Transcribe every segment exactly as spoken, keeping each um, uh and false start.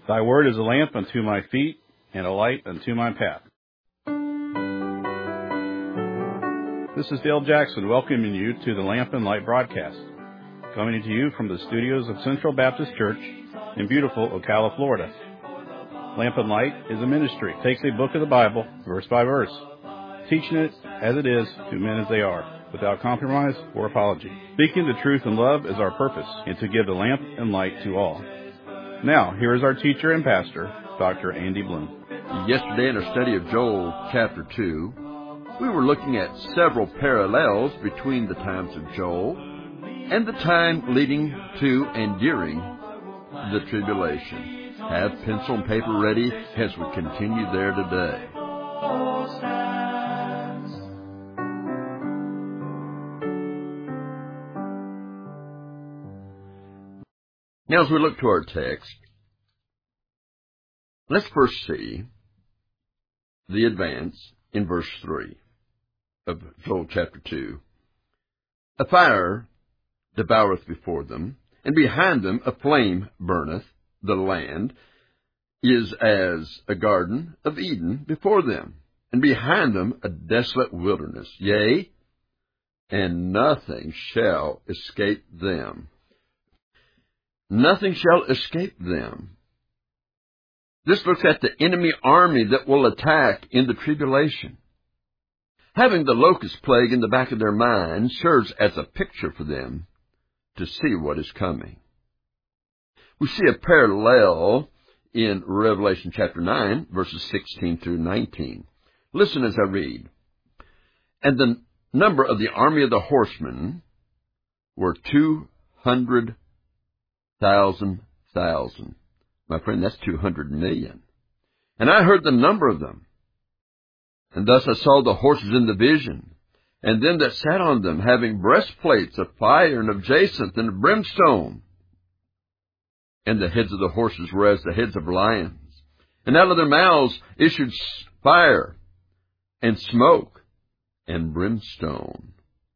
Thy word is a lamp unto my feet and a light unto my path. This is Dale Jackson welcoming you to the Lamp and Light broadcast, coming to you from the studios of Central Baptist Church in beautiful Ocala, Florida. Lamp and Light is a ministry. It takes a book of the Bible, verse by verse, teaching it as it is to men as they are, without compromise or apology. Speaking the truth in love is our purpose, and to give the lamp and light to all. Now, here is our teacher and pastor, Doctor Andy Bloom. Yesterday in our study of Joel chapter two, we were looking at several parallels between the times of Joel and the time leading to and during the tribulation. Have pencil and paper ready as we continue there today. Now, as we look to our text, let's first see the advance in verse three of Joel chapter two. A fire devoureth before them, and behind them a flame burneth. The land is as a garden of Eden before them, and behind them a desolate wilderness. Yea, and nothing shall escape them. Nothing shall escape them. This looks at the enemy army that will attack in the tribulation. Having the locust plague in the back of their minds serves as a picture for them to see what is coming. We see a parallel in Revelation chapter nine, verses sixteen through nineteen. Listen as I read. And the number of the army of the horsemen were two hundred thousand thousand. My friend, that's two hundred million. And I heard the number of them. And thus I saw the horses in the vision, and them that sat on them, having breastplates of fire and of jacinth and of brimstone. And the heads of the horses were as the heads of lions. And out of their mouths issued fire and smoke and brimstone.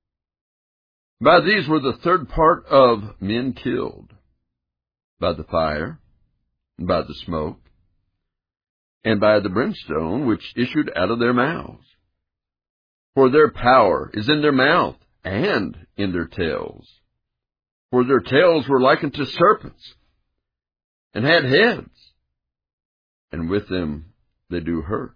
By these were the third part of men killed, by the fire, and by the smoke, and by the brimstone which issued out of their mouths. For their power is in their mouth and in their tails. For their tails were like unto serpents, and had heads, and with them they do hurt.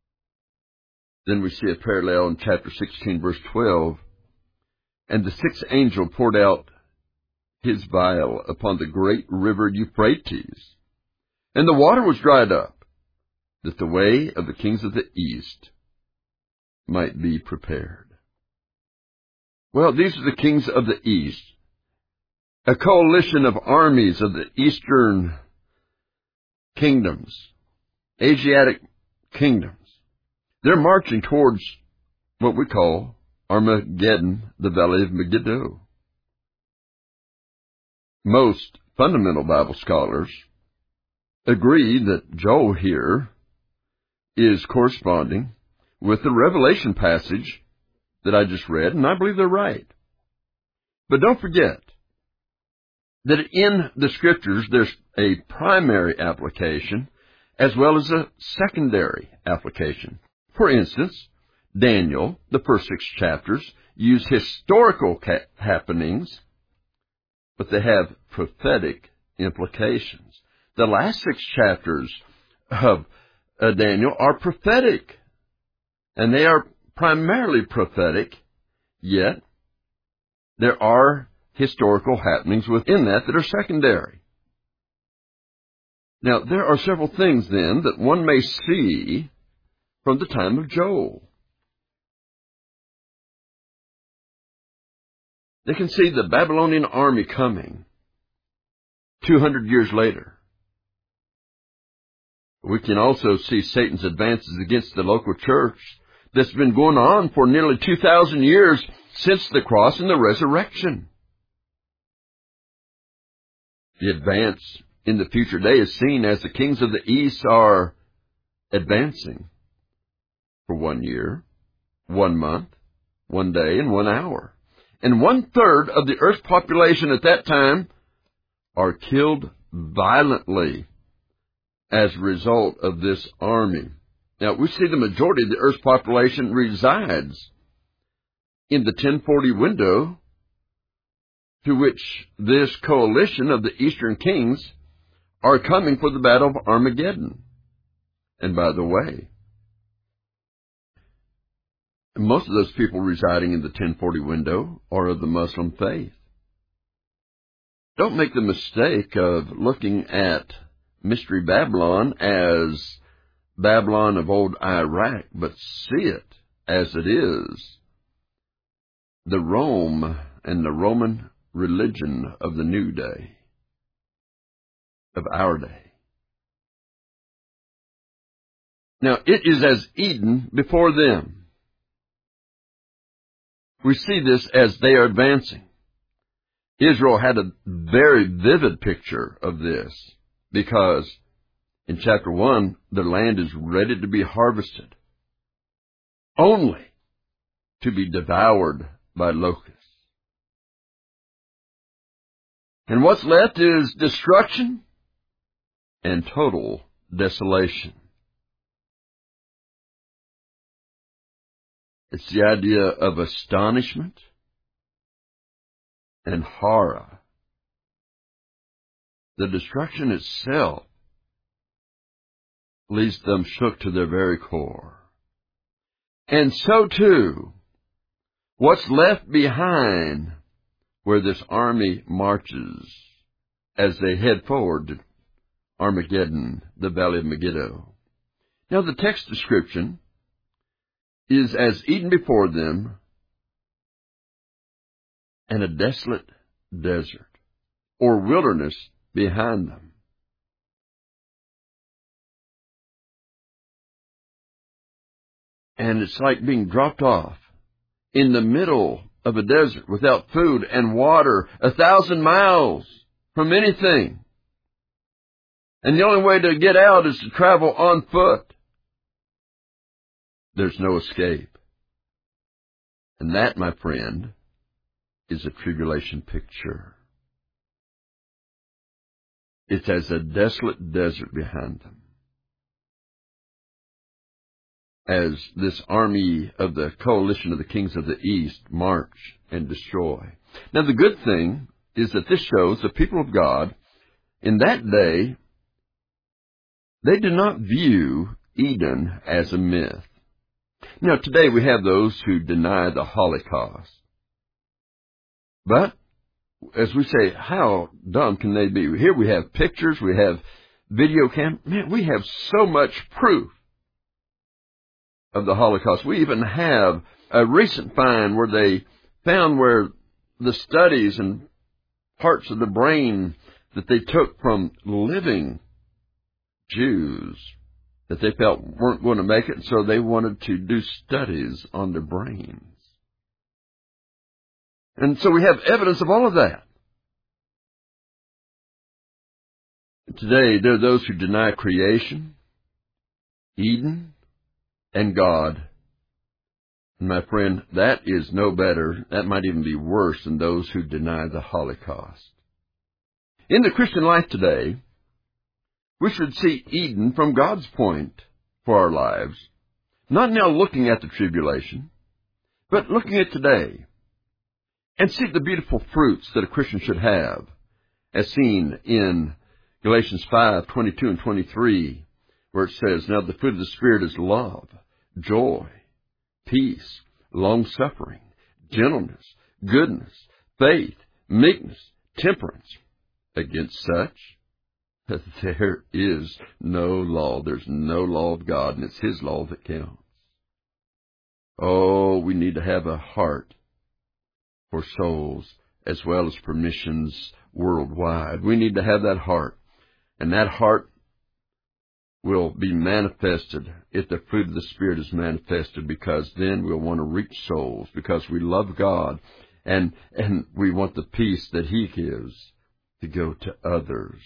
Then we see a parallel in chapter sixteen, verse twelve. And the sixth angel poured out his vial upon the great river Euphrates, and the water was dried up, that the way of the kings of the east might be prepared. Well, these are the kings of the east, a coalition of armies of the eastern kingdoms, Asiatic kingdoms. They're marching towards what we call Armageddon, the Valley of Megiddo. Most fundamental Bible scholars agree that Joel here is corresponding with the Revelation passage that I just read, and I believe they're right. But don't forget that in the Scriptures there's a primary application as well as a secondary application. For instance, Daniel, the first six chapters, use historical ca- happenings, but they have prophetic implications. The last six chapters of uh, Daniel are prophetic, and they are primarily prophetic, yet there are historical happenings within that that are secondary. Now, there are several things, then, that one may see from the time of Joel. They can see the Babylonian army coming two hundred years later. We can also see Satan's advances against the local church that's been going on for nearly two thousand years since the cross and the resurrection. The advance in the future day is seen as the kings of the east are advancing for one year, one month, one day, and one hour. And one-third of the earth's population at that time are killed violently as a result of this army. Now, we see the majority of the earth's population resides in the ten forty window to which this coalition of the eastern kings are coming for the battle of Armageddon. And by the way, most of those people residing in the ten forty window are of the Muslim faith. Don't make the mistake of looking at Mystery Babylon as Babylon of old Iraq, but see it as it is, the Rome and the Roman religion of the new day, of our day. Now, it is as Eden before them. We see this as they are advancing. Israel had a very vivid picture of this because in chapter one, the land is ready to be harvested, only to be devoured by locusts. And what's left is destruction and total desolation. It's the idea of astonishment and horror. The destruction itself leaves them shook to their very core. And so too, what's left behind where this army marches as they head forward to Armageddon, the Valley of Megiddo. Now the text description is as Eden before them and a desolate desert or wilderness behind them. And it's like being dropped off in the middle of a desert without food and water, a thousand miles from anything. And the only way to get out is to travel on foot. There's no escape. And that, my friend, is a tribulation picture. It's as a desolate desert behind them, as this army of the coalition of the kings of the east march and destroy. Now, the good thing is that this shows the people of God in that day, they did not view Eden as a myth. Now, today we have those who deny the Holocaust. But, as we say, how dumb can they be? Here we have pictures, we have video cam. Man, we have so much proof of the Holocaust. We even have a recent find where they found where the studies and parts of the brain that they took from living Jews that they felt weren't going to make it, so they wanted to do studies on their brains. And so we have evidence of all of that. Today, there are those who deny creation, Eden, and God. And my friend, that is no better. That might even be worse than those who deny the Holocaust. In the Christian life today, we should see Eden from God's point for our lives, not now looking at the tribulation, but looking at today, and see the beautiful fruits that a Christian should have, as seen in Galatians five, twenty-two and twenty-three, where it says, "Now the fruit of the Spirit is love, joy, peace, long-suffering, gentleness, goodness, faith, meekness, temperance. Against such, there is no law." There's no law of God, and it's His law that counts. Oh, we need to have a heart for souls as well as for missions worldwide. We need to have that heart, and that heart will be manifested if the fruit of the Spirit is manifested, because then we'll want to reach souls, because we love God, and, and we want the peace that He gives to go to others.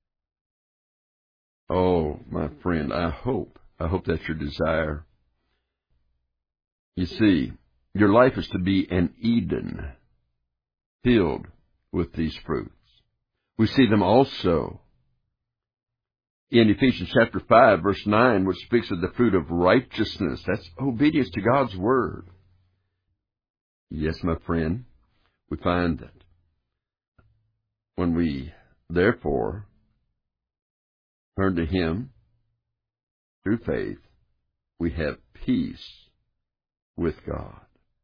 Oh, my friend, I hope, I hope that's your desire. You see, your life is to be an Eden filled with these fruits. We see them also in Ephesians chapter five, verse nine, which speaks of the fruit of righteousness. That's obedience to God's word. Yes, my friend, we find that when we, therefore, turn to Him through faith, we have peace with God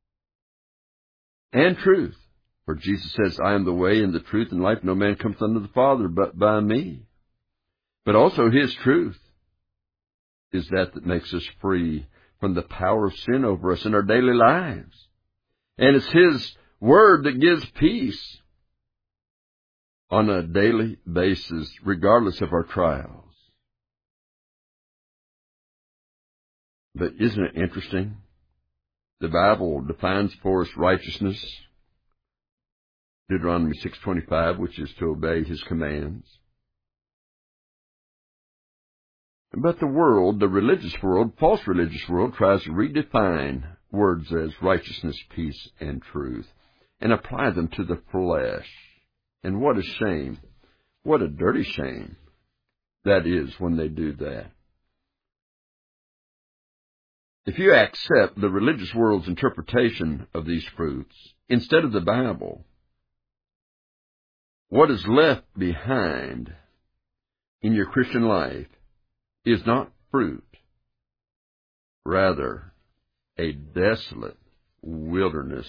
and truth. For Jesus says, I am the way and the truth and life. No man comes unto the Father but by me. But also His truth is that that makes us free from the power of sin over us in our daily lives. And it's His word that gives peace on a daily basis, regardless of our trials. But isn't it interesting? The Bible defines for us righteousness. Deuteronomy six twenty-five, which is to obey His commands. But the world, the religious world, false religious world, tries to redefine words as righteousness, peace, and truth, and apply them to the flesh. And what a shame, what a dirty shame that is when they do that. If you accept the religious world's interpretation of these fruits instead of the Bible, what is left behind in your Christian life is not fruit, rather a desolate wilderness,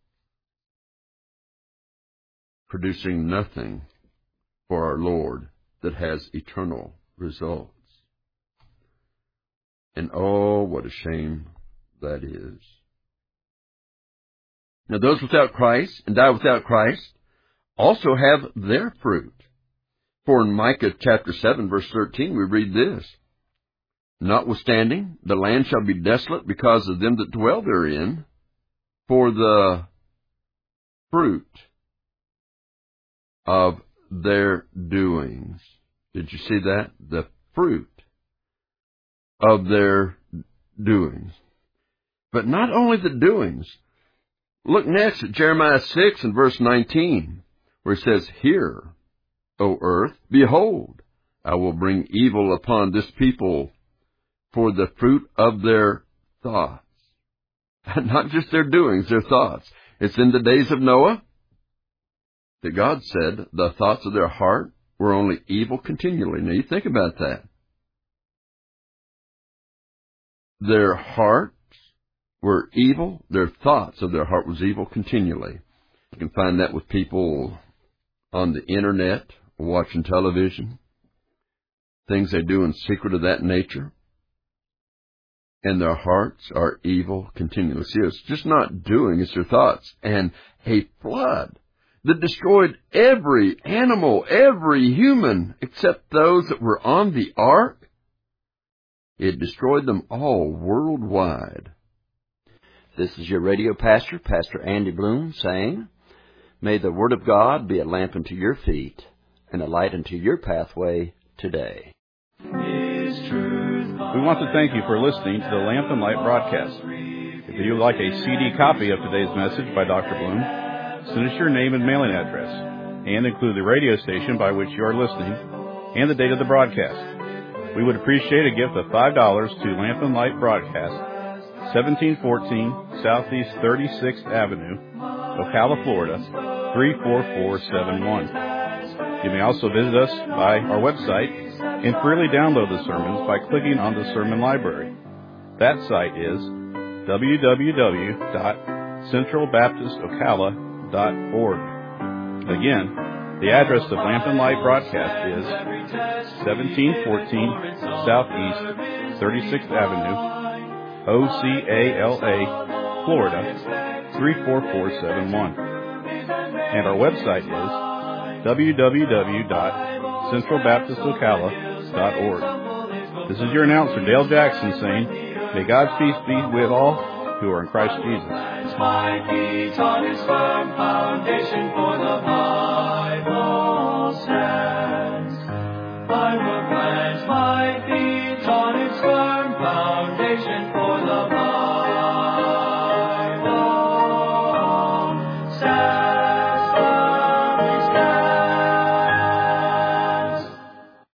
producing nothing for our Lord that has eternal results. And oh, what a shame that is. Now those without Christ and die without Christ also have their fruit. For in Micah chapter seven, verse thirteen, we read this, Notwithstanding, the land shall be desolate because of them that dwell therein, for the fruit of their doings. Did you see that? The fruit of their doings. But not only the doings. Look next at Jeremiah six and verse nineteen, where it says, Hear, O earth, behold, I will bring evil upon this people for the fruit of their thoughts. Not just their doings, their thoughts. It's in the days of Noah that God said the thoughts of their heart were only evil continually. Now you think about that. Their hearts were evil. Their thoughts of their heart was evil continually. You can find that with people on the internet, watching television, things they do in secret of that nature. And their hearts are evil continually. See, it's just not doing, it's their thoughts. And a flood that destroyed every animal, every human, except those that were on the ark. It destroyed them all worldwide. This is your radio pastor, Pastor Andy Bloom, saying, May the Word of God be a lamp unto your feet and a light unto your pathway today. We want to thank you for listening to the Lamp and Light broadcast. If you would like a C D copy of today's message by Doctor Bloom, send us your name and mailing address, and include the radio station by which you are listening and the date of the broadcast. We would appreciate a gift of five dollars to Lamp and Light Broadcast, seventeen fourteen Southeast thirty-sixth Avenue, Ocala, Florida, three four four seven one. You may also visit us by our website and freely download the sermons by clicking on the Sermon Library. That site is w w w dot central baptist ocala dot org. Again, the address of Lamp and Light Broadcast is seventeen fourteen Southeast thirty-sixth Avenue, O C A L A, Florida, three four four seven one. And our website is w w w dot central baptist ocala dot org. This is your announcer, Dale Jackson, saying, May God's peace be with all who are in Christ Jesus. My feet on His firm foundation for the